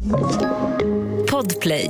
Podplay.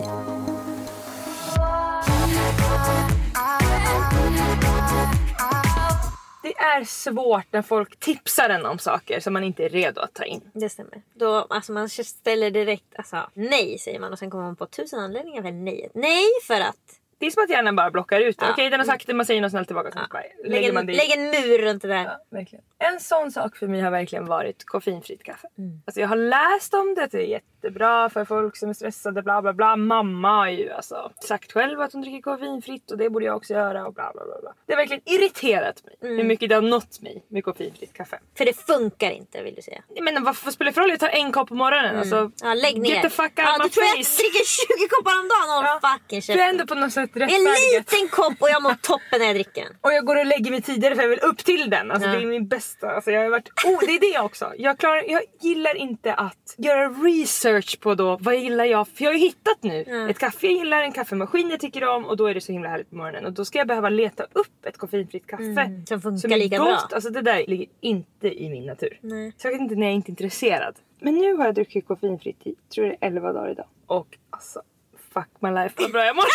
Det är svårt när folk tipsar en om saker som man inte är redo att ta in. Det stämmer. Då, alltså man ställer direkt, alltså nej säger man och sen kommer man på 1000 anledningar för nej. Nej för att... Det är som att hjärnan bara blockar ut det. Ja. Okej, den har sagt det, man säger något snällt tillbaka. Ja. Lägg en mur runt det där. Ja, verkligen. En sån sak för mig har verkligen varit koffeinfritt kaffe. Alltså jag har läst om det, det är jättebra för folk som är stressade, bla bla bla. Mamma har ju alltså sagt själv att hon dricker koffeinfritt och det borde jag också göra och bla bla bla. Det har verkligen irriterat mig hur mycket det har nått mig med koffeinfritt kaffe. För det funkar inte, vill du säga. Men vad spelar det för roll? Jag tar en kopp på morgonen. Alltså, ja, lägg ner. Get the fuck out du my tror jag face. dricker 20 koppar om dagen. Fucking det är ändå på något sätt en rättfärdigt. liten kopp och jag mår toppen när jag dricker den. Och jag går och lägger mig tidigare för jag vill upp till den. Alltså det är min bästa. Alltså jag har varit... det är det också. Jag gillar inte att göra research på då vad gillar jag. För jag har ju hittat nu ett kaffe jag gillar, en kaffemaskin jag tycker om. Och då är det så himla härligt på morgonen. Och då ska jag behöva leta upp ett koffeinfritt kaffe. Som funkar som är lika gott. bra. Alltså det där ligger inte i min natur. Nej. Så jag vet inte när jag är inte intresserad. Men nu har jag druckit koffeinfritt i, tror det är 11 dagar idag. Och alltså, fuck my life vad bra jag mår.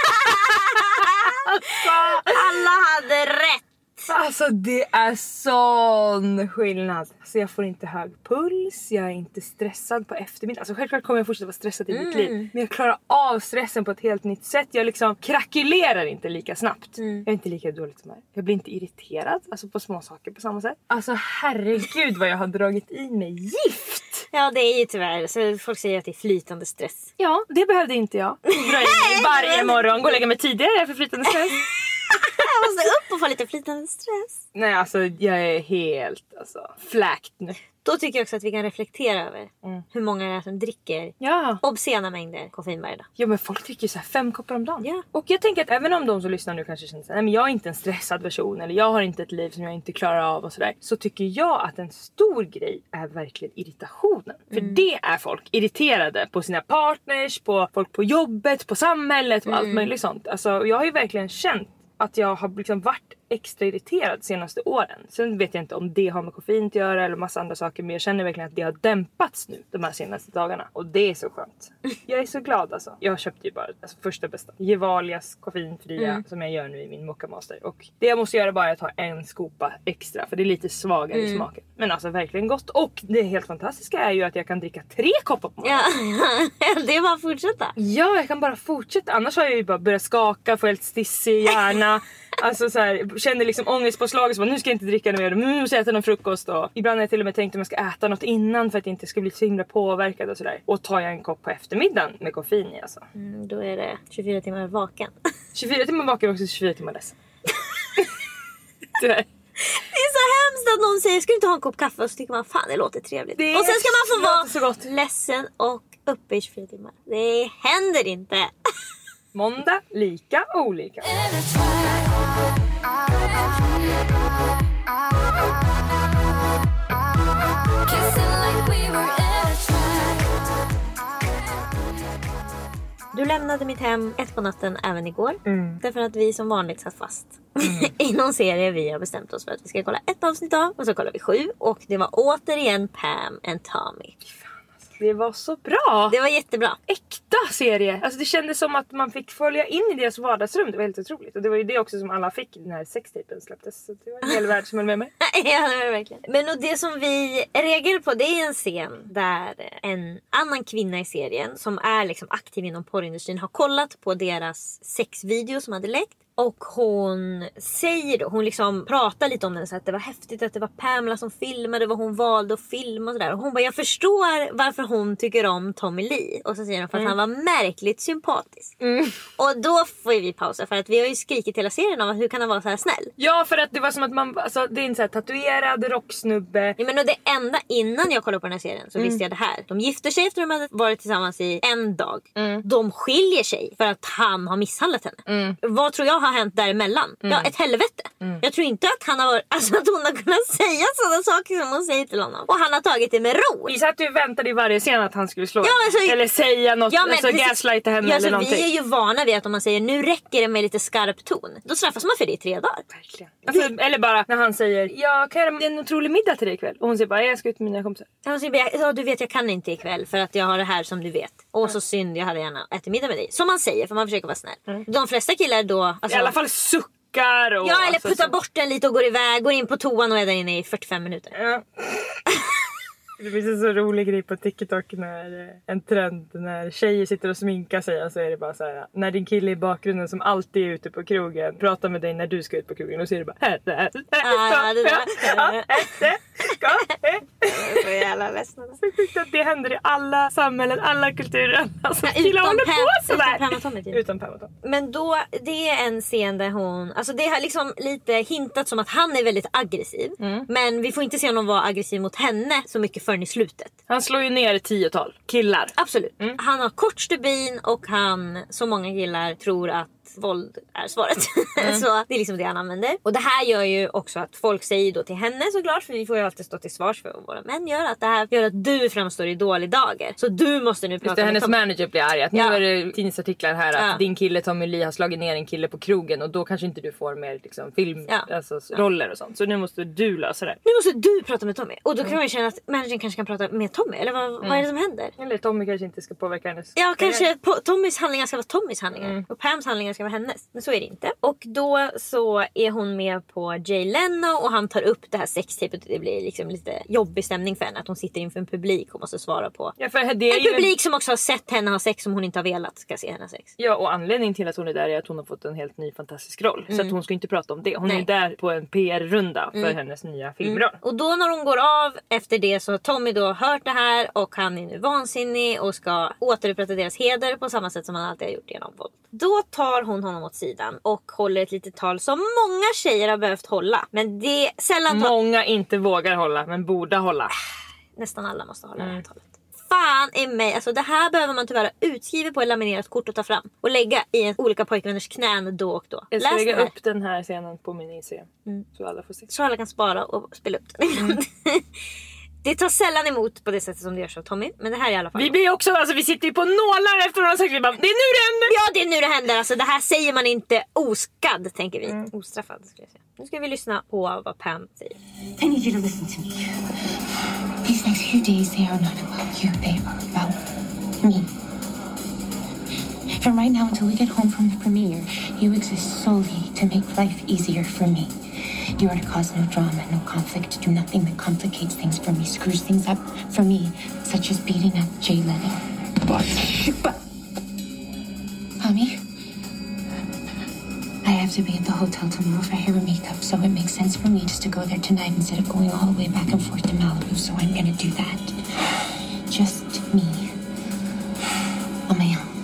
Alla hade rätt. Alltså det är sån skillnad. Alltså jag får inte hög puls, jag är inte stressad på eftermiddag. Alltså självklart kommer jag fortsätta vara stressad i mitt liv. Men jag klarar av stressen på ett helt nytt sätt. Jag liksom krakulerar inte lika snabbt. Jag är inte lika dåligt som här. Jag blir inte irriterad, alltså på små saker på samma sätt. Alltså herregud vad jag har dragit i mig gift. Ja, det är ju tyvärr. Så folk säger att det är flytande stress. Ja, det behövde inte jag. Dra in mig varje morgon, gå och lägga mig tidigare för flytande stress. Jag måste upp och få lite flytande stress. Nej, alltså jag är helt fläkt nu. Då tycker jag också att vi kan reflektera över hur många det är som dricker obscena mängder koffein varje dag. Ja, men folk dricker ju så här 5 koppar om dagen. Ja. Och jag tänker att även om de som lyssnar nu kanske känner att jag är inte en stressad person eller jag har inte ett liv som jag inte klarar av och sådär. Så tycker jag att en stor grej är verkligen irritationen. För det är folk irriterade på sina partners, på folk på jobbet, på samhället och allt möjligt sånt. Alltså jag har ju verkligen känt att jag har liksom varit extra irriterad senaste åren. Sen vet jag inte om det har med koffein att göra eller massa andra saker. Men jag känner verkligen att det har dämpats nu de här senaste dagarna. Och det är så skönt. Jag är så glad alltså. Jag köpte ju bara första bästa Gevalias koffeinfria som jag gör nu i min Mocha Master. Och det jag måste göra bara är att ta en skopa extra. För det är lite svagare i smaken. Men alltså verkligen gott. Och det helt fantastiska är ju att jag kan dricka 3 koppar på morgonen. Ja, det är bara att fortsätta. Ja, jag kan bara fortsätta. Annars har jag ju bara börjat skaka, få helt stissig i hjärna. Alltså så här, känner liksom ångestpåslag så nu ska jag inte dricka mer, nu måste jag äta någon frukost och ibland har jag till och med tänkt om jag ska äta något innan för att jag inte ska bli så himla påverkad och sådär. Och tar jag en kopp på eftermiddagen med koffein i alltså. Då är det 24 timmar vaken. 24 timmar vaken och också 24 timmar ledsen. Det är så hemskt att någon säger ska du inte ha en kopp kaffe och så tycker man fan det låter trevligt. Och sen ska man få vara ledsen och uppe i 24 timmar. Det händer inte. Måndag, lika olika. Du lämnade mitt hem 1 på natten även igår. Därför att vi som vanligt satt fast i någon serie vi har bestämt oss för att vi ska kolla 1 avsnitt av. Och så kollar vi 7. Och det var återigen Pam and Tommy. Det var så bra. Det var jättebra. Äkta serie. Alltså det kändes som att man fick följa in i deras vardagsrum. Det var helt otroligt. Och det var ju det också som alla fick när sextapen släpptes. Så det var en hel värld som höll med mig. Ja, det var det verkligen. Men och det som vi reagerar på, det är en scen där en annan kvinna i serien som är liksom aktiv inom porrindustrin har kollat på deras sexvideo som hade läckt. Och hon säger då, hon liksom pratar lite om den så att det var häftigt att det var Pamela som filmade, vad hon valde att filma och sådär. Och hon bara, jag förstår varför hon tycker om Tommy Lee. Och så säger hon för att han var märkligt sympatisk. Och då får vi pausa för att vi har ju skrikit hela serien om att hur kan han vara så här snäll? Ja, för att det var som att man, alltså det är en så här tatuerad rocksnubbe. Ja, men och det enda innan jag kollade på den här serien så visste jag det här. De gifter sig efter att de hade varit tillsammans i 1 dag. De skiljer sig för att han har misshandlat henne. Vad tror jag har hänt däremellan? Ja, ett helvete. Jag tror inte att han har varit, alltså att hon har kunnat säga sådana saker som hon säger till honom. Och han har tagit det med ro. Vi satt ju och väntade i varje scen att han skulle slå alltså, eller säga något, alltså gaslighta henne eller någonting. Vi är ju vana vid att om man säger nu räcker det med lite skarp ton, då straffas man för det i 3 dagar. Verkligen. Alltså, eller bara när han säger, jag kan göra en otrolig middag till dig ikväll. Och hon säger bara, jag ska ut med mina kompisar. Hon säger, ja du vet jag kan inte ikväll för att jag har det här som du vet. Och så synd, jag hade gärna ätit middag med dig. Som man säger, för man försöker vara snäll. De flesta killar då... Alltså, i alla fall suckar och... Ja, eller alltså, puttar bort den lite och går iväg. Går in på toan och är där inne i 45 minuter. Ja. Det finns en så rolig grej på TikTok när en trend när tjejer sitter och sminkar sig, och så är det bara så här: när din kille i bakgrunden som alltid är ute på krogen pratar med dig när du ska ut på krogen, och så är det bara så jävla ledsnande. Det händer i alla samhällen, alla kulturer. Alltså, killar håller på sådär. Utan Pam och Tom. Men då, det är en scen där hon, alltså det har liksom lite hintat som att han är väldigt aggressiv. Men vi får inte se honom vara aggressiv mot henne så mycket förrän i slutet. Han slår ju ner 10-tal killar. Absolut. Han har kort stubin och han, så många killar tror att våld är svaret. Så det är liksom det han använder. Och det här gör ju också att folk säger då till henne såklart, för vi får ju alltid stå till svars för vad våra män gör, att det här gör att du framstår i dålig dager. Så du måste nu prata med hennes manager blir arg. Att nu är det tidningsartiklar här att din kille Tommy Lee har slagit ner en kille på krogen, och då kanske inte du får mer liksom, film, alltså, roller och sånt. Så nu måste du lösa det. Nu måste du prata med Tommy. Och då kan man ju känna att managern kanske kan prata med Tommy. Eller vad är det som händer? Eller Tommy kanske inte ska påverka hennes. Ja, kanske Tommys handlingar ska vara Tommys handlingar. Och Pams handlingar ska vara hennes. Men så är det inte. Och då så är hon med på Jay Leno och han tar upp det här sextipet. Det blir liksom lite jobbig stämning för henne att hon sitter inför en publik och måste svara på. Ja, för det är en publik som också har sett henne ha sex som hon inte har velat ska se henne sex. Ja, och anledningen till att hon är där är att hon har fått en helt ny fantastisk roll. Så att hon ska inte prata om det. Hon är där på en PR-runda för hennes nya filmroll. Och då när hon går av efter det så har Tommy då hört det här och han är nu vansinnig och ska återupprätta deras heder på samma sätt som han alltid har gjort genom våld. Då tar hon honom åt sidan och håller ett litet tal som många tjejer har behövt hålla. Men det är sällan... Många inte vågar hålla, men borde hålla. Nästan alla måste hålla det här talet. Fan i mig, alltså det här behöver man tyvärr utskriva på ett laminerat kort och ta fram. Och lägga i olika pojkvänners knän då och då. Jag ska lägga upp den här scenen på min Instagram. Så alla får se. Så alla kan spara och spela upp den. Det tar sällan emot på det sättet som det görs av Tommy. Men det här är i alla fall... Vi blir också, alltså vi sitter ju på nålar efter några sagt. Vi bara, det är nu det händer! Ja, det är nu det händer. Alltså det här säger man inte oskadd, tänker vi. Ostraffad, skulle jag säga. Nu ska vi lyssna på vad Pam säger. I need you to listen to me. These next few days, they are not about you. They are about me. From right now until we get home from the premiere, you exist solely to make life easier for me. You are to cause no drama, no conflict, do nothing that complicates things for me, screws things up for me, such as beating up Jay Leno. But... Tommy? I have to be at the hotel tomorrow for hair and makeup, so it makes sense for me just to go there tonight instead of going all the way back and forth to Malibu, so I'm gonna do that. Just me. On my own.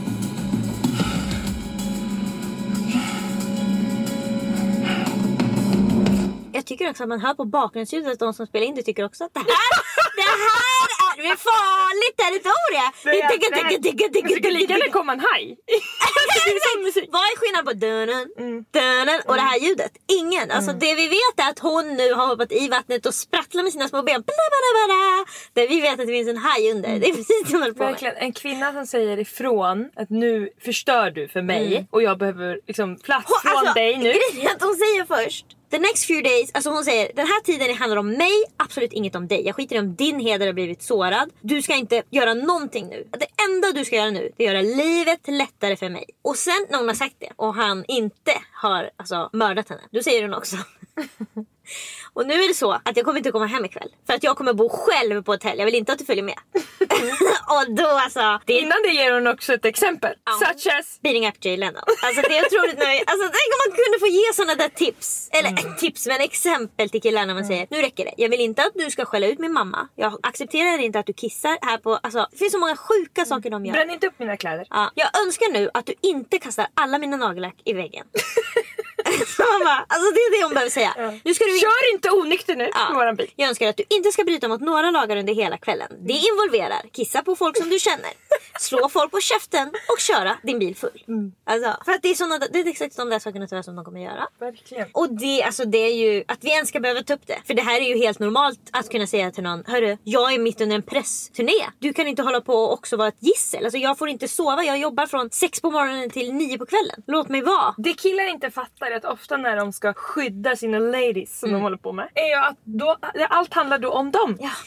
Jag tycker också att man hör på bakgrundsljudet att de som spelar in det tycker också att det här är farligt territorium. Det skulle lika gärna komma en haj. Vad är skillnaden på dunen och det här ljudet? Ingen. Alltså det vi vet är att hon nu har hoppat i vattnet och sprattlar med sina små ben. Där vi vet att det finns en haj under. Det är precis det man håller på med. Verkligen, en kvinna som säger ifrån att nu förstör du för mig och jag behöver liksom plats från dig nu. Att hon säger först the next few days, alltså hon säger den här tiden handlar om mig, absolut inget om dig. Jag skiter i om din heder har blivit sårad. Du ska inte göra någonting nu. Det enda du ska göra nu är att göra livet lättare för mig. Och sen när hon har sagt det och han inte har mördat henne, då säger hon också och nu är det så att jag kommer inte komma hem ikväll för att jag kommer bo själv på hotell. Jag vill inte att du följer med. Och då innan det ger hon också ett exempel. Such as beating up Jay Leno. Alltså det är otroligt nöjligt. Alltså tänk om man kunde få ge sådana där tips. Eller tips men exempel till killarna. Man säger, nu räcker det. Jag vill inte att du ska skälla ut min mamma. Jag accepterar inte att du kissar här på. Alltså det finns så många sjuka saker de gör. Bränn inte upp mina kläder. Ja, jag önskar nu att du inte kastar alla mina nagellack i väggen. Alltså det är det hon behöver säga. Nu ska du kör inte onykter nu med våran bil. Jag önskar att du inte ska bryta mot några lagar under hela kvällen. Det involverar kissa på folk som du känner. slå folk på käften och köra din bil full. Alltså, för att det är exakt de där sakerna tyvärr som de kommer göra. Verkligen. Och det är ju att vi ens ska behöva ta upp det. För det här är ju helt normalt att kunna säga till någon: hörru, jag är mitt under en pressturné. Du kan inte hålla på och också vara ett gissel. Alltså jag får inte sova. Jag jobbar från 6 på morgonen till 9 på kvällen. Låt mig vara. Det killar inte fattar är att ofta när de ska skydda sina ladies som de håller på med, är ju att allt handlar då om dem. Ja.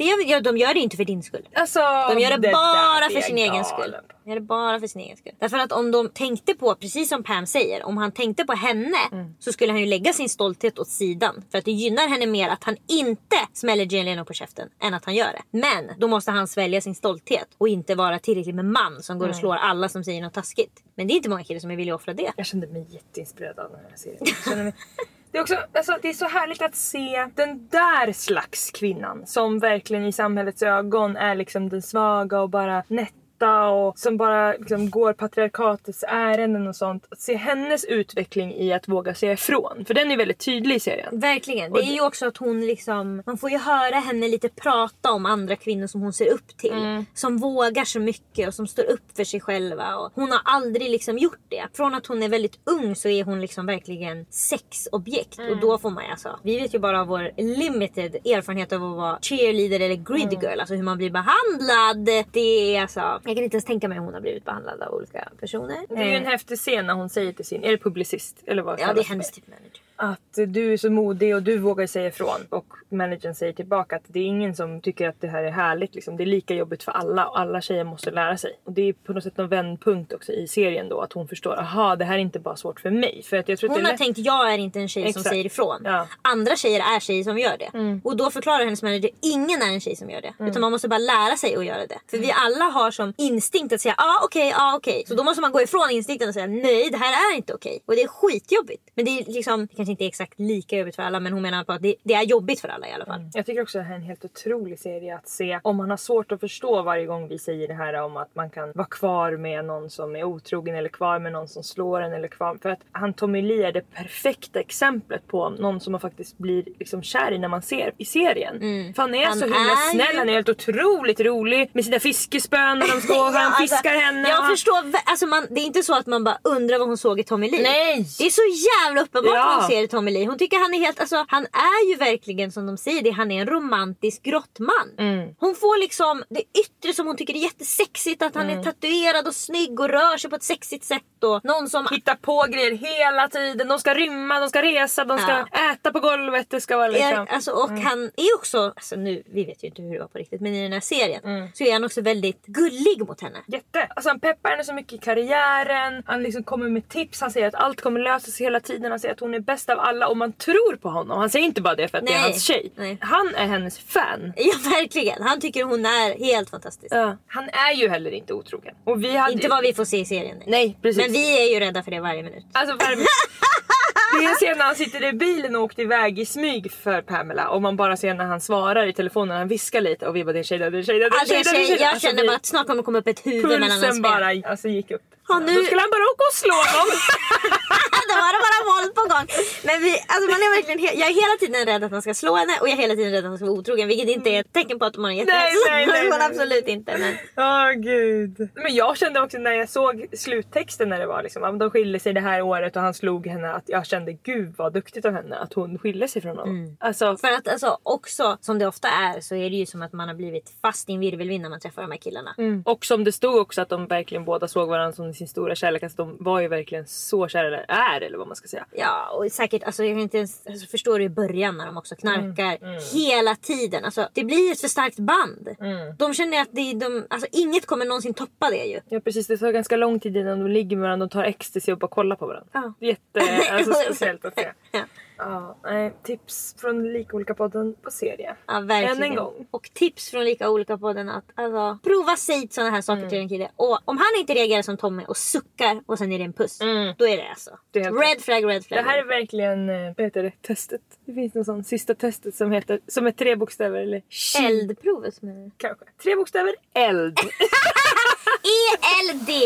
De gör det inte för din skull. Alltså, de gör det bara för sin egen galen. skull. De gör det bara för sin egen skull. Därför att om de tänkte på, precis som Pam säger, om han tänkte på henne så skulle han ju lägga sin stolthet åt sidan. För att det gynnar henne mer att han inte smäller Jane Leno på käften än att han gör det. Men då måste han svälja sin stolthet och inte vara tillräckligt med man som går och slår alla som säger något taskigt. Men det är inte många killar som är villiga att offra det. Jag kände mig jätteinspirerad av den här serien. Det är också, alltså, det är så härligt att se den där slags kvinnan som verkligen i samhällets ögon är liksom den svaga och bara nätta och som bara liksom går patriarkatets ärenden och sånt. Att se hennes utveckling i att våga säga ifrån. För den är väldigt tydlig i serien. Verkligen. Det är ju också att hon liksom, man får ju höra henne lite prata om andra kvinnor som hon ser upp till. Som vågar så mycket och som står upp för sig själva. Och hon har aldrig liksom gjort det. Från att hon är väldigt ung så är hon liksom verkligen sexobjekt. Och då får man alltså, vi vet ju bara av vår limited erfarenhet av att vara cheerleader eller grid girl. Alltså hur man blir behandlad. Det är alltså, jag kan inte ens tänka mig hur hon har blivit behandlad av olika personer. Det är ju en häftig scen när hon säger till sin, är det publicist? Eller vad ja, det är hennes typ manager. Att du är så modig och du vågar säga ifrån. Och managern säger tillbaka att det är ingen som tycker att det här är härligt. Liksom. Det är lika jobbigt för alla och alla tjejer måste lära sig. Och det är på något sätt en vändpunkt också i serien då. Att hon förstår, aha, det här är inte bara svårt för mig. För att jag tror att hon har tänkt, jag är inte en tjej som säger ifrån. Ja. Andra tjejer är tjejer som gör det. Och då förklarar hennes manager, ingen är en tjej som gör det. Utan man måste bara lära sig att göra det. För vi alla har som instinkt att säga, okej. Så då måste man gå ifrån instinkten och säga, nej, det här är inte okej. Och det är skitjobbigt. Men det är liksom, det kanske inte är exakt lika jobbigt för alla, men hon menar på att det är jobbigt för alla i alla fall. Jag tycker också att det här är en helt otrolig serie att se. Om man har svårt att förstå varje gång vi säger det här om att man kan vara kvar med någon som är otrogen eller kvar med någon som slår en eller kvar. För att han Tommy Lee är det perfekta exemplet på någon som man faktiskt blir liksom kär i när man ser i serien. För han är så himla snäll, han är helt otroligt rolig med sina fiskespön när de ska och han fiskar henne. Jag förstår, alltså det är inte så att man bara undrar vad hon såg i Tommy Lee. Nej! Det är så jävla uppenbart vad hon ser i Tommy Lee. Hon tycker han är helt, alltså han är ju verkligen som de säger det, han är en romantisk grottman. Hon får liksom det yttre som hon tycker är jättesexigt, att han är tatuerad och snygg och rör sig på ett sexigt sätt och någon som hittar på grejer hela tiden. De ska rymma, de ska resa, de ska äta på golvet, det ska vara liksom. Alltså, och han är också, alltså nu, vi vet ju inte hur det var på riktigt, men i den här serien så är han också väldigt gullig mot henne. Jätte. Alltså han peppar henne så mycket i karriären. Han liksom kommer med tips. Han säger att allt kommer lösa sig hela tiden. Han säger att hon är bäst av alla och man tror på honom. Han säger inte bara det för att det är hans tjej. Nej. Han är hennes fan. Ja, verkligen. Han tycker hon är helt fantastisk. Ja. Han är ju heller inte otrogen. Och vi hade inte vad vi får se i serien. Nej, precis. Men vi är ju rädda för det varje minut. Alltså varje minut. Det är sen när han sitter i bilen och åkte iväg i smyg för Pamela. Och man bara ser när han svarar i telefonen. Han viskar lite och vi bara, det är tjej. Jag känner bara att snart kommer komma upp ett huvud mellan hans ben. Bara alltså, gick upp. Ja, nu... Då skulle han bara åka och slå dem. Då var det bara våld på gång. Men alltså man är verkligen jag är hela tiden rädd att han ska slå henne. Och jag är hela tiden rädd att han ska vara otrogen. Vilket inte är ett tecken på att man är jätterädd. Nej. Absolut inte. Gud. Men jag kände också när jag såg sluttexten när det var liksom, de skilde sig det här året och han slog henne, att jag kände, gud vad duktigt av henne att hon skilde sig från honom. Alltså, för att alltså, också som det ofta är så är det ju som att man har blivit fast i en virvelvind när man träffar de här killarna. Och som det stod också att de verkligen båda såg varandra som sin stora kärlek. Alltså de var ju verkligen så kära, eller vad man ska säga. Ja, och säkert, alltså jag kan inte ens förstår du i början när de också knarkar hela tiden. Alltså det blir ett för starkt band. De känner att alltså inget kommer någonsin toppa det ju. Ja precis, det tar ganska lång tid innan de ligger med varandra och tar ecstasy och bara kollar på varandra. Ja. Alltså, speciellt att se. Ja. Tips från Lika olika podden på serie. Ja, verkligen. Än en gång. Och tips från Lika olika podden att alltså, prova säg sådana här saker till en kille. Och om han inte reagerar som Tommy och suckar och sen är det en puss, då är det alltså. Det är red flag. Det här är verkligen, vad heter det, testet. Det finns någon sån sista testet som heter, som är 3 bokstäver eller eldprovet med. Kanske. 3 bokstäver, eld. ELD.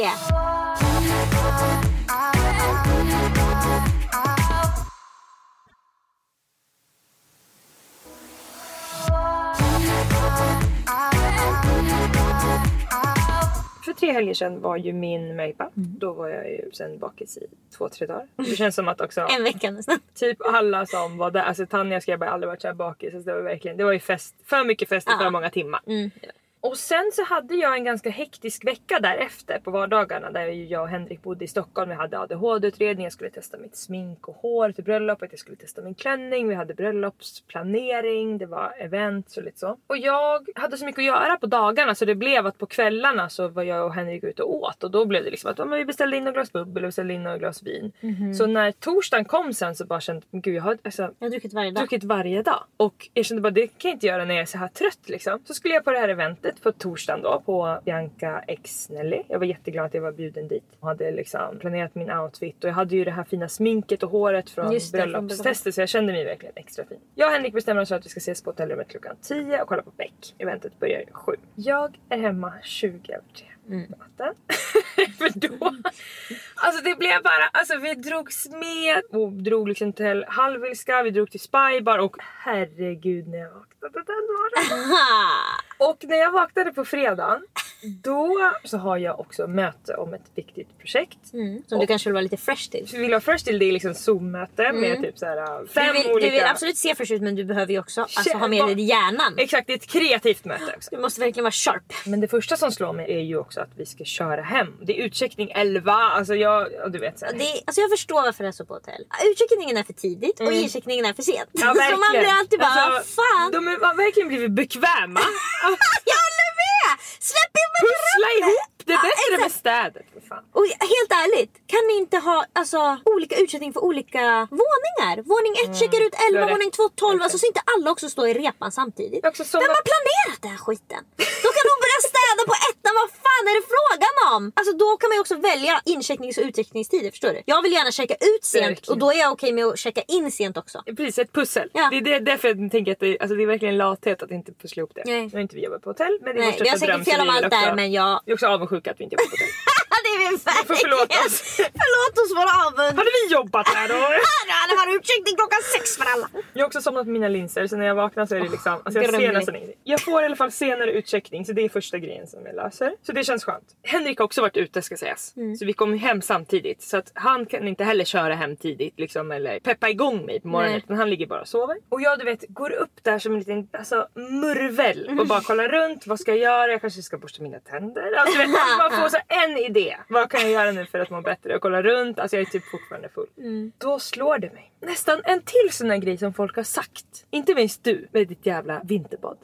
För 3 helger sedan var ju min möjpa. Då var jag ju sen bakis i 2-3 dagar. Det känns som att också... En vecka nästan. Typ alla som var där. Alltså Tanja ska jag aldrig varit så här bakis. Alltså, det var ju fest. För mycket fest och för många timmar. Och sen så hade jag en ganska hektisk vecka därefter på vardagarna. Där jag och Henrik bodde i Stockholm. Vi hade ADHD-utredning. Jag skulle testa mitt smink och hår till bröllopet. Jag skulle testa min klänning. Vi hade bröllopsplanering. Det var event och lite så. Och jag hade så mycket att göra på dagarna. Så det blev att på kvällarna så var jag och Henrik ute och åt. Och då blev det liksom att vi beställde in några glas bubbel och beställde in några glas vin. Så när torsdagen kom sen så bara kände jag, gud jag har druckit varje dag. Och jag kände bara, det kan jag inte göra när jag är så här trött liksom. Så skulle jag på det här eventet på torsdagen då på Bianca X Nelly. Jag var jätteglad att jag var bjuden dit. Jag hade liksom planerat min outfit och jag hade ju det här fina sminket och håret från bröllopstestet så jag kände mig verkligen extra fin. Jag och Henrik bestämmer oss för att vi ska ses på hotellrummet klockan 10 och kolla på Beck. Eventet börjar 7. Jag är hemma 20 över 3. För då alltså det blev bara, alltså vi drogs med och drog liksom till Hallwylska, vi drog till Spybar och herregud när jag vaknade den morgonen. Och när jag vaknade på fredagen då så har jag också möte om ett viktigt projekt. Som du kanske vill vara lite fresh till. Vi vill vara fresh till, det är liksom Zoom-möte med typ såhär 5 olika... Du vill absolut se fresh ut men du behöver ju också alltså, ha med dig i hjärnan. Exakt, det är ett kreativt möte också. Du måste verkligen vara sharp. Men det första som slår mig är ju också att vi ska köra hem. Det är utcheckning 11, alltså du vet så här. Alltså jag förstår varför det är så på hotell. Utcheckningen är för tidigt och incheckningen är för sent. Ja, verkligen. Så man blir alltid bara, alltså, fan. De har verkligen blivit bekväma. Jag håller med! Släpp in mig! Pussla ihop! Det är bättre med städet för fan. Och helt ärligt, kan ni inte ha alltså, olika utsättning för olika våningar? Våning 1 checkar ut 11, våning 2 12. Alltså så inte alla också står i repan samtidigt. Vem har planerat den här skiten? Då kan de börja städa på ettan. Vad fan är det frågan om? Alltså då kan man ju också välja inchecknings- och utcheckningstider, förstår du? Jag vill gärna checka ut sent och då är jag okej med att checka in sent också. Precis, ett pussel. Ja. Det är därför jag tänker att det är verkligen lathet att inte pussla ihop det. Nej. Nu är inte vi jobbar på hotell, men det är vi har säkert fel om allt där, men jag... Jag är också avundsjuka att vi inte jobbar på hotell. Det är vi verkligen. Förlåt oss våra avund. Hade vi jobbat här då? Det var utcheckning klockan 6 för alla. Jag har också somnat med mina linser, så när jag vaknar så är det liksom alltså jag ser nästan ingenting. Jag får i alla fall senare utcheckning, så det är första grejen som jag löser. Så det känns skönt. Henrik har också varit ute, ska sägas. Så vi kom hem samtidigt, så att han kan inte heller köra hem tidigt liksom, eller peppa igång mig på morgonen, utan han ligger bara och sover. Och jag går upp där som en liten murvel och bara kollar runt, vad ska jag göra? Jag kanske ska borsta mina tänder. Alltså vet man får så en idé. Vad kan jag göra nu för att må bättre? Och kolla runt, alltså jag är typ fortfarande full. Då slår det mig. Nästan en till sån här grej som folk har sagt. Inte minst du med ditt jävla vinterbad.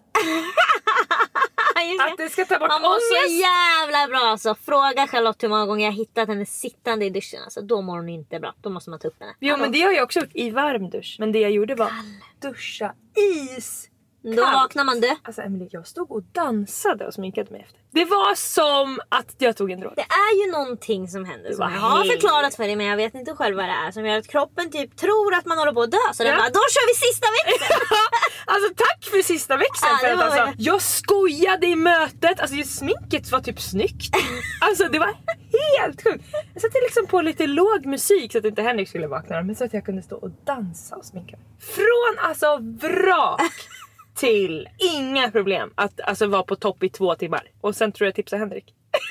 Att det ska ta bort man mår så jävla bra alltså. Fråga Charlotte hur många gånger jag hittat henne sittande i duschen alltså, då mår hon inte bra, då måste man ta upp henne. Jo men det har jag också gjort i varm dusch. Men det jag gjorde var duscha is. Då vaknar man det. Alltså Emily, jag stod och dansade och sminkade mig efter. Det var som att jag tog en drog. Det är ju någonting som händer som jag har förklarat för dig, men jag vet inte själv vad det är. Som gör att kroppen typ tror att man håller på att dö. Så den bara, då kör vi sista växeln. Alltså tack för sista växeln. För att, alltså, jag skojade i mötet. Alltså just sminket var typ snyggt. Alltså det var helt sjukt. Jag satte liksom på lite låg musik så att inte Henrik skulle vakna. Men så att jag kunde stå och dansa och sminka mig. Från alltså vrak till inga problem att alltså vara på topp i 2 timmar. Och sen tror jag tipsa Henrik.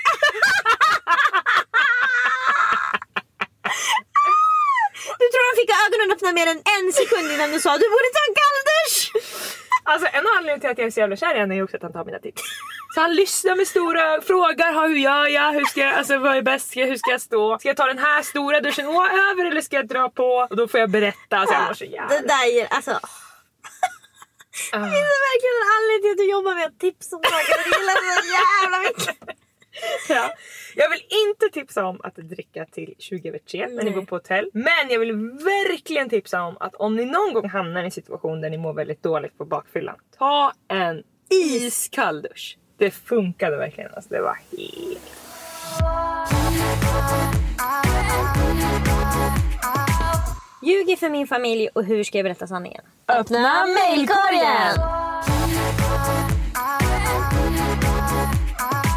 Du tror han fick ögonen öppna mer än 1 sekund innan du sa du borde ta en kalldusch. Alltså en anledning till att jag är så jävla kär i henne är också att han tar mina tips. Så han lyssnar med stora frågor. Hur gör jag? Hur ska jag, alltså vad är bäst? Hur ska jag stå? Ska jag ta den här stora duschen över eller ska jag dra på? Och då får jag berätta. Alltså, jag så jävla... Det där är alltså... Det är verkligen en anledning till att du jobbar med att tipsa om saker. Det gillar så jävla mycket. Ja. Jag vill inte tipsa om att dricka till 20 över 3 när ni går på hotell. Men jag vill verkligen tipsa om att om ni någon gång hamnar i en situation där ni mår väldigt dåligt på bakfyllan, ta en iskall dusch. Det funkade verkligen. Alltså, det var helt... Ljuger för min familj och hur ska jag berätta sanningen? Öppna mejlkorgen!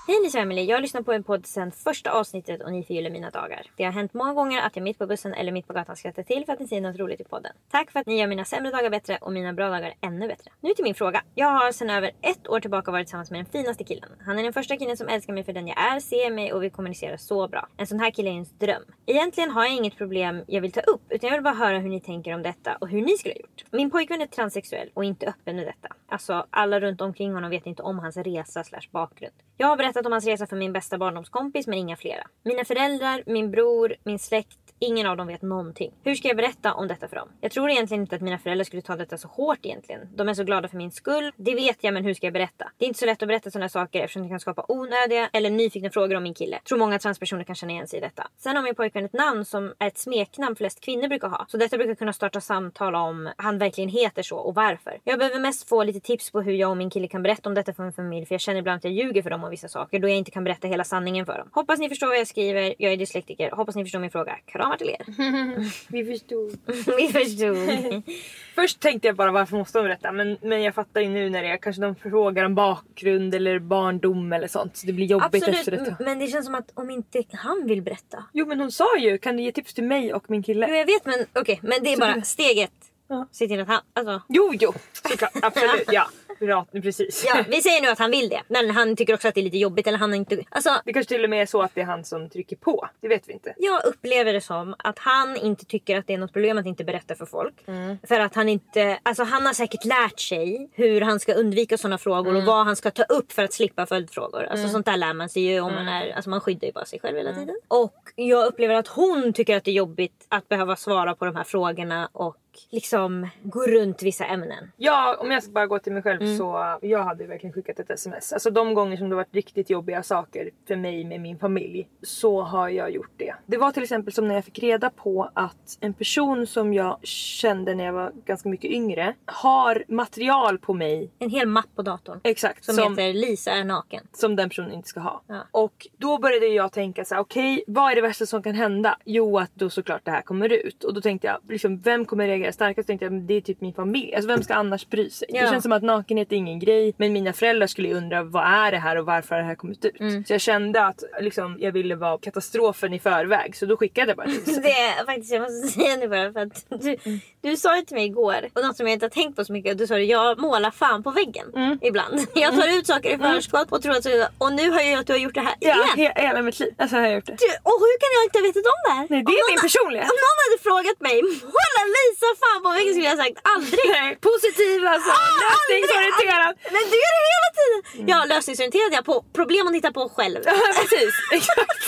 Hej Lisa och Emily, jag har lyssnat på en podd sedan första avsnittet och ni förgyller mina dagar. Det har hänt många gånger att jag mitt på bussen eller mitt på gatan skrattar till för att ni säger något roligt i podden. Tack för att ni gör mina sämre dagar bättre och mina bra dagar ännu bättre. Nu till min fråga. Jag har sedan över 1 år tillbaka varit tillsammans med den finaste killen. Han är den första killen som älskar mig för den jag är, ser mig och vill kommunicera så bra. En sån här kille är ens dröm. Egentligen har jag inget problem jag vill ta upp, utan jag vill bara höra hur ni tänker om detta och hur ni skulle ha gjort. Min pojkvän är transsexuell och inte öppen med detta. Alltså alla runt omkring honom vet inte om hans resa / bakgrund. Jag har berättat om hans resa för min bästa barndomskompis men inga flera. Mina föräldrar, min bror, min släkt, ingen av dem vet någonting. Hur ska jag berätta om detta för dem? Jag tror egentligen inte att mina föräldrar skulle ta detta så hårt egentligen. De är så glada för min skull. Det vet jag, men hur ska jag berätta? Det är inte så lätt att berätta sådana saker eftersom det kan skapa onödiga eller nyfikna frågor om min kille. Jag tror många transpersoner kan känna igen sig i detta. Sen har min pojkvän ett namn som är ett smeknamn flest kvinnor brukar ha. Så detta brukar kunna starta samtal om han verkligen heter så och varför. Jag behöver mest få lite tips på hur jag och min kille kan berätta om detta för min familj. För jag känner ibland att jag ljuger för dem om vissa saker då jag inte kan berätta hela sanningen för dem. Hoppas ni förstår vad jag skriver. Jag är dyslektiker. Hoppas ni förstår min fråga. Kramar till er. Vi förstod. Vi förstod. Först tänkte jag bara varför måste de berätta. Men jag fattar ju nu när det är kanske de frågar om bakgrund eller barndom eller sånt. Så det blir jobbigt efter detta. Men det känns som att om inte han vill berätta. Jo men hon sa ju, kan du ge tips till mig och min kille? Jo jag vet men okej, men det är bara steget. Ja. Se till att han, alltså. Jo, såklart, absolut, ja. Precis. Ja, vi säger nu att han vill det. Men han tycker också att det är lite jobbigt. Eller han inte, alltså, det kanske till och med är så att det är han som trycker på. Det vet vi inte. Jag upplever det som att han inte tycker att det är något problem att inte berätta för folk. För att han inte, alltså han har säkert lärt sig hur han ska undvika sådana frågor. Och vad han ska ta upp för att slippa följdfrågor. Alltså sånt där lär man sig ju om man är, alltså man skyddar ju bara sig själv hela tiden. Och jag upplever att hon tycker att det är jobbigt att behöva svara på de här frågorna. Och liksom gå runt vissa ämnen. Ja, om jag ska bara gå till mig själv så jag hade verkligen skickat ett sms. Alltså de gånger som det varit riktigt jobbiga saker för mig med min familj så har jag gjort det. Det var till exempel som när jag fick reda på att en person som jag kände när jag var ganska mycket yngre har material på mig. En hel mapp på datorn. Exakt. Som heter Lisa är naken. Som den personen inte ska ha. Ja. Och då började jag tänka så här: okej, vad är det värsta som kan hända? Jo, att då såklart det här kommer ut. Och då tänkte jag, liksom, vem kommer reagera starkast? Tänkte jag, det är typ min familj. Alltså vem ska annars bry sig? Ja. Det känns som att nakenhet är ingen grej. Men mina föräldrar skulle undra, vad är det här och varför har det här kommit ut? Så jag kände att liksom, jag ville vara katastrofen i förväg. Så då skickade jag bara det. Det är faktiskt, jag måste säga nu bara för att du sa det till mig igår. Och något som jag inte har tänkt på så mycket. Du sa det, jag målar fan på väggen ibland. Jag tar ut saker i förskott och tror att och nu har jag att du har gjort det här igen. Ja, hela mitt liv. Alltså har jag gjort det. Och hur kan jag inte ha vetat om det här? Nej, det är min personlighet. Om någon hade frågat mig, måla Lisa fan på väggen, skulle jag ha sagt aldrig. Nej, positiv alltså. Lösningsorienterad. Men du gör det hela tiden. Ja, lösningsorienterad. Jag på problem att hitta på själv. Ja, precis. Exakt.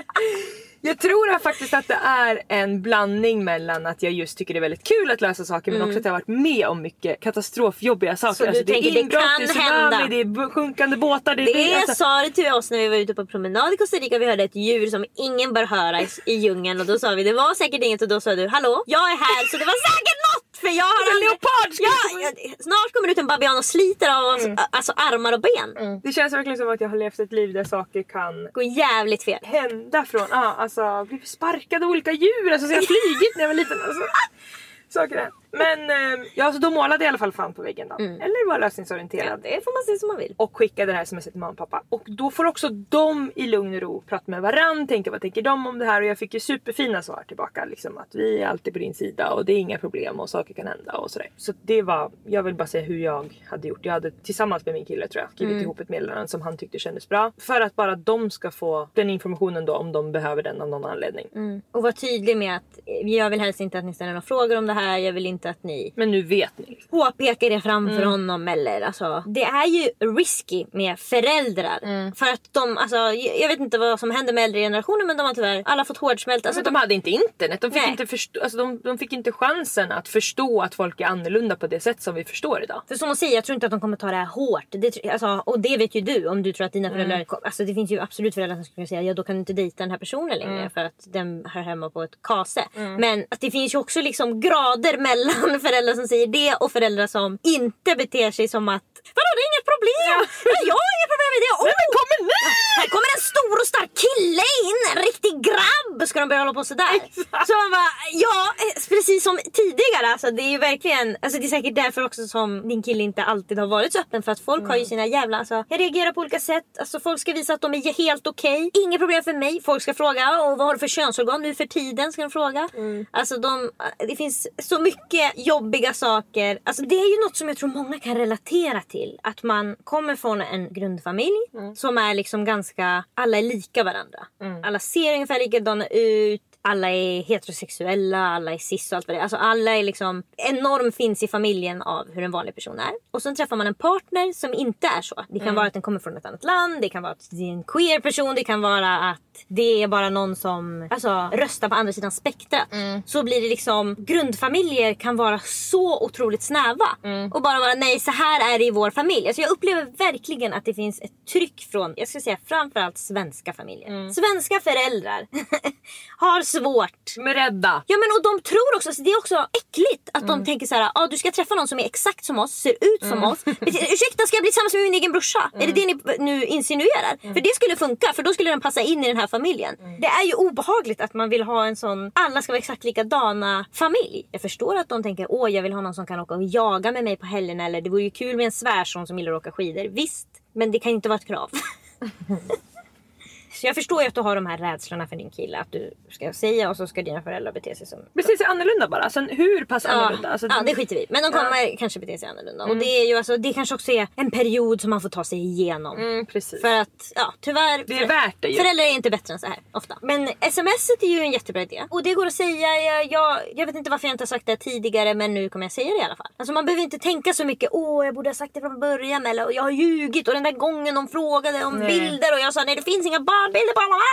Jag tror faktiskt att det är en blandning mellan att jag just tycker det är väldigt kul att lösa saker men också att jag har varit med om mycket katastrofjobbiga saker. Så alltså, du tänker det kan hända. Det är sjunkande båtar. Det alltså... sa det till oss när vi var ute på promenad i Costa Rica. Vi hörde ett djur som ingen bör höra i djungeln. Och då sa vi, det var säkert inget. Och då sa du, hallå, jag är här så det var säkert något. För jag har en leopard. Snart kommer ut en babian och sliter av oss, alltså armar och ben. Det känns verkligen som att jag har levt ett liv där saker kan gå jävligt fel. Hända från, alltså bli sparkad av olika djur. Alltså så jag har flygit när jag var liten. Alltså. Saker där. Men ja, så då målade jag i alla fall fan på väggen då. Eller var lösningsorienterad. Ja, det får man se som man vill. Och skickade det här smset till mamma och pappa. Och då får också de i lugn och ro prata med varann. Tänka vad tänker de om det här. Och jag fick ju superfina svar tillbaka. Liksom, att vi är alltid på din sida. Och det är inga problem. Och saker kan hända. Och sådär. Så det var, jag vill bara säga hur jag hade gjort. Jag hade tillsammans med min kille tror jag skrivit ihop ett meddelande som han tyckte kändes bra. För att bara de ska få den informationen då. Om de behöver den av någon anledning. Och var tydlig med att jag vill helst inte att ni ställer några frågor om det här. Jag vill inte att ni... Men nu vet ni. Påpekar det framför honom eller alltså. Det är ju risky med föräldrar. För att de, alltså jag vet inte vad som händer med äldre generationer. Men de har tyvärr alla fått hårdsmält. Alltså, de hade inte internet. De fick inte förstå, alltså de fick inte chansen att förstå att folk är annorlunda på det sätt som vi förstår idag. För som att säga, jag tror inte att de kommer ta det här hårt. Det, alltså, och det vet ju du om du tror att dina föräldrar... Alltså det finns ju absolut föräldrar som skulle säga, ja då kan du inte dejta den här personen längre. För att den hör hemma på ett kase. Men att det finns ju också liksom grader mellan mellan föräldrar som säger det och föräldrar som inte beter sig som att vadå, det är inget problem. Jag har inget problem med det. Men kommer nu! Här kommer en stor och stark kille in. En riktig grabb. Ska de börja hålla på sådär? Så man bara, ja, precis som tidigare. Alltså, det är ju verkligen, alltså, det är säkert därför också som din kille inte alltid har varit så öppen. För att folk har ju sina jävla, alltså, jag reagerar på olika sätt. Alltså, folk ska visa att de är helt okej. Inget problem för mig. Folk ska fråga, och vad har du för könsorgan nu för tiden? Ska de fråga. Alltså, det finns så mycket jobbiga saker. Alltså, det är ju något som jag tror många kan relatera till. Att man kommer från en grundfamilj som är liksom ganska, alla är lika varandra. Alla ser ungefär likadana ut. Alla är heterosexuella, alla är cis och allt vad det är. Alltså alla är liksom, en norm finns i familjen av hur en vanlig person är. Och sen träffar man en partner som inte är så. Det kan vara att den kommer från ett annat land, det kan vara att det är en queer person, det kan vara att det är bara någon som röstar på andra sidan spektrat. Så blir det liksom, grundfamiljer kan vara så otroligt snäva. Och bara vara, nej så här är det i vår familj. Alltså jag upplever verkligen att det finns ett tryck från, jag ska säga framförallt svenska familjer. Svenska föräldrar har svårt. De är rädda. Ja men och de tror också, alltså, det är också äckligt att de tänker så här, du ska träffa någon som är exakt som oss, ser ut som oss. Ursäkta, ska jag bli tillsammans med min egen brorsa? Är det det ni nu insinuerar? För det skulle funka, för då skulle den passa in i den här familjen. Det är ju obehagligt att man vill ha en sån, alla ska vara exakt likadana familj. Jag förstår att de tänker, jag vill ha någon som kan åka och jaga med mig på helgen, eller det vore ju kul med en svärson som gillar att åka skidor. Visst, men det kan inte vara ett krav. Så jag förstår ju att du har de här rädslorna för din kille. Att du ska säga och så ska dina föräldrar bete sig som... Bete sig annorlunda bara. Sen hur pass annorlunda? Alltså, det skiter vi. Men de kommer kanske bete sig annorlunda. Och det är ju alltså, det kanske också är en period som man får ta sig igenom. Precis. För att, tyvärr... Det är värt det ju. Föräldrar är inte bättre än så här, ofta. Men sms:et är ju en jättebra idé. Och det går att säga, jag vet inte varför jag inte har sagt det tidigare, men nu kommer jag säga det i alla fall. Alltså man behöver inte tänka så mycket, jag borde ha sagt det från början, eller jag har ljugit, och den där gången de frågade om bilder och jag sa, nej det finns inga barnbilder på alla.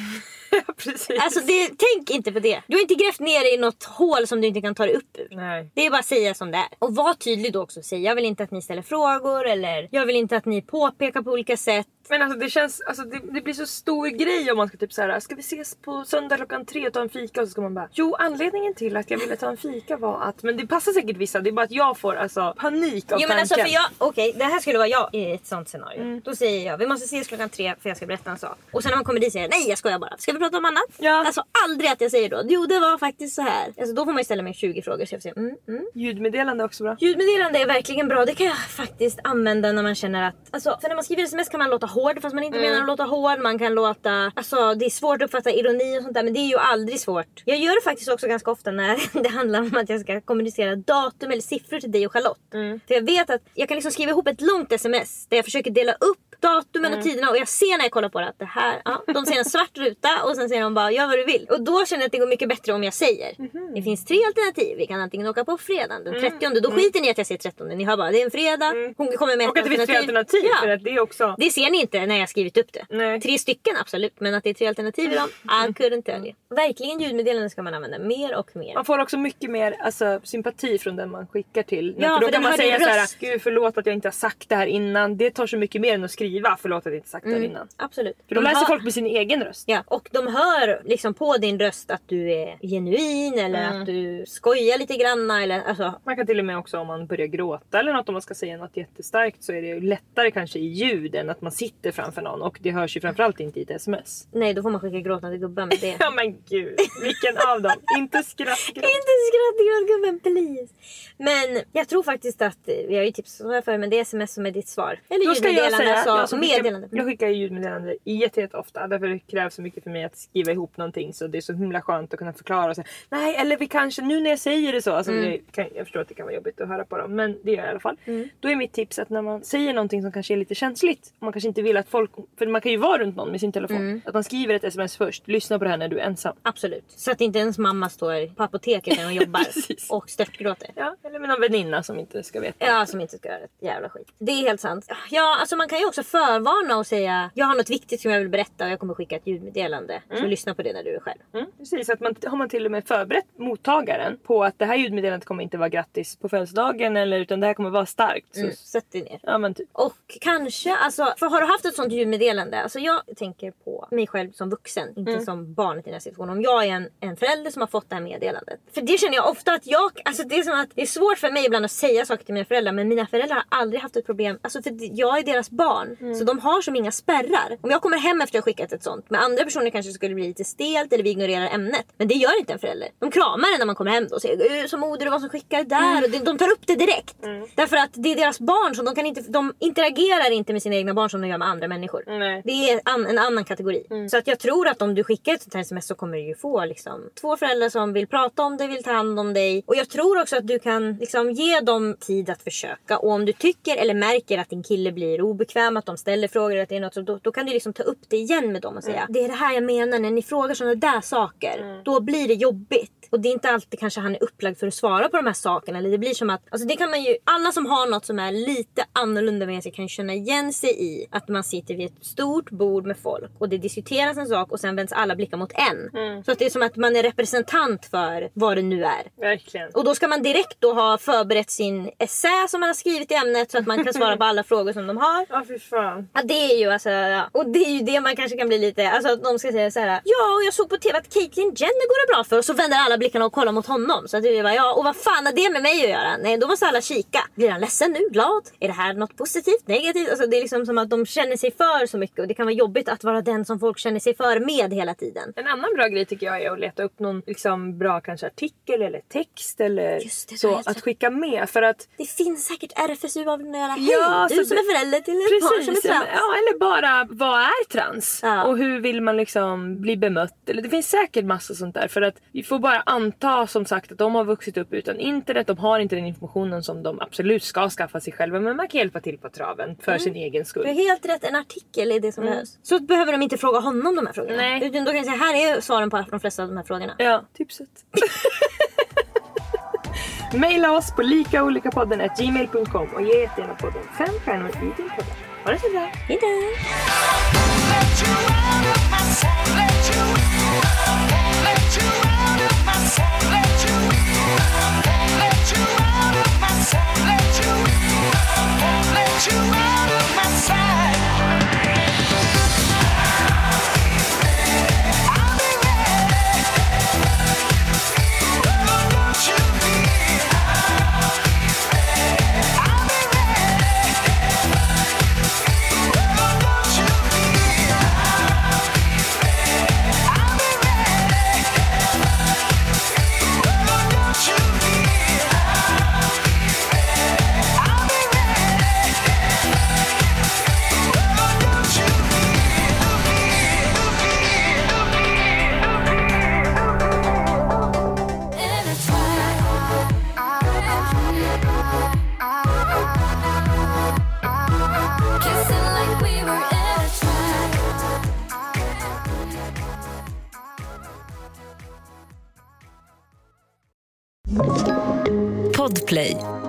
Ja, precis. Alltså tänk inte på det. Du har inte grävt ner dig i något hål som du inte kan ta dig upp ur. Nej. Det är bara att säga som det är. Och var tydlig då också. Säg, jag vill inte att ni ställer frågor, eller jag vill inte att ni påpekar på olika sätt. Men alltså det känns, alltså det blir så stor grej om man ska typ så här, ska vi ses på söndag 3:00 och ta en fika, och så ska man bara, anledningen till att jag ville ta en fika var att, men det passar säkert vissa, det är bara att jag får alltså panik av tanken. Men alltså för det här skulle vara jag i ett sånt scenario. Då säger jag, vi måste ses 3:00 för jag ska berätta en sak. Och sen när man kommer dit säger nej jag skojar bara, ska vi prata om annat? Ja. Alltså aldrig att jag säger då, jo det var faktiskt så här. Alltså då får man ju ställa mig 20 frågor så jag får säga Ljudmeddelande är också bra. Ljudmeddelande är verkligen bra, det kan jag faktiskt använda när man känner att, alltså för när man skriver sms kan man låta hård fast man inte menar att låta hård. Man kan låta, alltså det är svårt att uppfatta ironi och sånt där, men det är ju aldrig svårt. Jag gör det faktiskt också ganska ofta när det handlar om att jag ska kommunicera datum eller siffror till dig och Charlotte. För jag vet att jag kan liksom skriva ihop ett långt sms där jag försöker dela upp datumen och tiderna, och jag ser när jag kollar på det att det här, de ser en svart ruta och sen säger de bara gör vad du vill. Och då känner jag att det går mycket bättre om jag säger det finns 3 alternativ. Vi kan antingen åka på fredagen den 30:e. Då skiter ni att jag säger 13:e. Ni hör bara, det är en fredag. Hon kommer med och att det finns 3 alternativ för att det är också... Det ser ni inte när jag skrivit upp det. Nej. 3 stycken absolut, men att det är 3 alternativ i dem, I couldn't tell you. Verkligen ljudmeddelanden ska man använda mer och mer. Man får också mycket mer sympati från den man skickar till. Ja, för då för kan man säga så här, gud förlåt att jag inte har sagt det här innan. Det tar så mycket mer än att skriva, förlåt att jag inte sagt det här innan. Absolut. För då läser folk med sin egen röst. Ja, och de hör liksom på din röst att du är genuin eller att du skojar lite granna eller alltså. Man kan till och med också om man börjar gråta eller något, om man ska säga något jättestarkt, så är det ju lättare kanske i ljud än att man sitter framför någon, och det hörs ju framförallt inte i ett sms. Nej, då får man skicka gråtande gubben med det. Ja men gud, vilken av dem? Inte skrattgubben. Inte skrattgubben, please. Men jag tror faktiskt att vi har ju tipsat för, men det är sms som är ditt svar. Eller ljudmeddelande. Jag skickar ljudmeddelande jätte ofta, därför det krävs så mycket för mig att skriva ihop någonting, så det är så himla skönt att kunna förklara och säga, nej eller vi kanske nu när jag säger det så, alltså jag förstår att det kan vara jobbigt att höra på dem, men det gör jag i alla fall. Då är mitt tips att när man säger någonting som kanske är lite känsligt, man kanske inte vill att folk, för man kan ju vara runt någon med sin telefon, att man skriver ett sms först, lyssna på det här när du är ensam. Absolut, så att inte ens mamma står på apoteket när hon jobbar och störtgråter. Ja, eller med någon väninna som inte ska veta. Ja, som inte ska göra ett jävla skit. Det är helt sant. Ja, alltså man kan ju också förvarna och säga jag har något viktigt som jag vill berätta och jag kommer skicka ett ljudmeddelande. Så lyssna på det när du är själv. Precis, att har man till och med förberett mottagaren på att det här ljudmeddelandet kommer inte vara grattis på födelsedagen eller utan det här kommer vara starkt. Så Sätt dig ner. Ja, men typ. Och kanske, alltså, för har du haft ett sånt ljudmeddelande? Alltså jag tänker på mig själv som vuxen, inte som barnet i den här situationen. Om jag är en förälder som har fått det här meddelandet. För det känner jag ofta att alltså det är som att det är svårt för mig ibland att säga saker till mina föräldrar. Men mina föräldrar har aldrig haft ett problem. Alltså för jag är deras barn. Så de har som inga spärrar. Om jag kommer hem efter att jag skickat ett sånt. Med andra personer kanske skulle bli lite stelt eller vi ignorerar ämnet. Men det gör inte en förälder. De kramar en när man kommer hem och säger så moder och vad som skickar där. Och de tar upp det direkt. Därför att det är deras barn som de interagerar inte med sina egna barn som de gör med andra människor. Nej. Det är en annan kategori. Så att jag tror att om du skickar ett sånt här sms så kommer du ju få liksom 2 föräldrar som vill prata om dig, vill ta hand om dig. Och jag tror också att du kan liksom ge dem tid att försöka. Och om du tycker eller märker att din kille blir obekväm, att de ställer frågor att det är något, så då kan du liksom ta upp det igen med dem och säga det är det här jag menar när ni frågar sådana där saker. Då blir det jobbigt. Och det är inte alltid kanske han är upplagd för att svara på de här sakerna. Eller det blir som att, alltså det kan man ju, alla som har något som är lite annorlunda med sig kan känna igen sig i att man sitter vid ett stort bord med folk och det diskuteras en sak och sen vänds alla blickar mot en. Så att det är som att man är representant för vad det nu är. Verkligen. Och då ska man direkt då ha förberett sin essä som man har skrivit i ämnet så att man kan svara på alla frågor som de har. Ja, fy fan. Ja, det är ju alltså, ja. Och det är ju det man kanske kan bli lite, alltså att de ska säga så här: ja, och jag såg på tv att Caitlyn Jenner går det bra för, och så vänder alla blickarna och kollar mot honom. Så att det var ja, och vad fan har det med mig att göra? Nej, då måste alla kika. Blir han ledsen nu? Glad? Är det här något positivt? Negativt? Alltså det är liksom som att de känner sig för så mycket och det kan vara jobbigt att vara den som folk känner sig för med hela tiden. En annan bra grej tycker jag är att leta upp någon liksom bra kanske artikel eller text eller Just det, så att skicka med för att det finns säkert RFSU av den här Ja, du så som är förälder till ett barn som är trans. Ja, eller bara vad är trans? Ja. Och hur vill man liksom bli bemött? Eller det finns säkert massa sånt där. För att vi får bara anta som sagt att de har vuxit upp utan internet. De har inte den informationen som de absolut ska skaffa sig själva. Men man kan hjälpa till på traven för sin egen skull. Det är helt rätt, en artikel är det som behövs. Så behöver de inte fråga honom de här frågorna. Nej. Utan då kan jag säga, här är svaren på de flesta av de här frågorna. Ja, tipset. Maila oss på likaolikapodden@gmail.com och ge jättegärna podden 5 stjärnor i din podd. Ha det så bra. Hejdå! Podplay.